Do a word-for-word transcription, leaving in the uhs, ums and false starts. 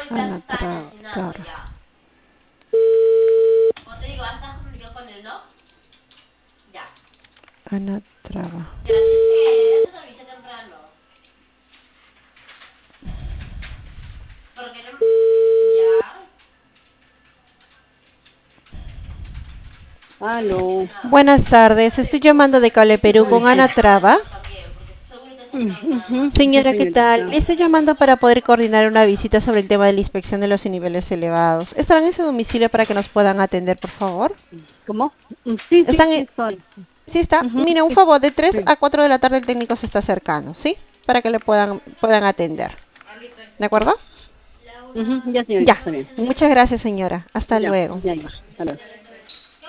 Ana Tra- Traba. Como te digo, ¿estás comunicado con él, no? Ya. Ana Traba. Ya, tienes que, ya te avisé temprano. Porque no... Ya. Aló. Buenas tardes, estoy llamando de Cable Perú con Ana Traba. También, porque seguro te has Mm, entrado nada ujú. más. Sí, Señora, ¿qué tal? señorita. Le estoy llamando para poder coordinar una visita sobre el tema de la inspección de los niveles elevados. ¿Estarán en su domicilio para que nos puedan atender, por favor? ¿Cómo? Mm, Sí, sí, ¿Están sí en... estoy. Sí está. Ujú, Mire, un sí, favor, de tres sí. a cuatro de la tarde el técnico se está acercando, ¿sí? Para que le puedan, puedan atender. ¿De acuerdo? Ujú, ya, señorita, Ya. está bien. Muchas gracias, señora. Hasta Ya, luego. ya, ya. Hasta luego.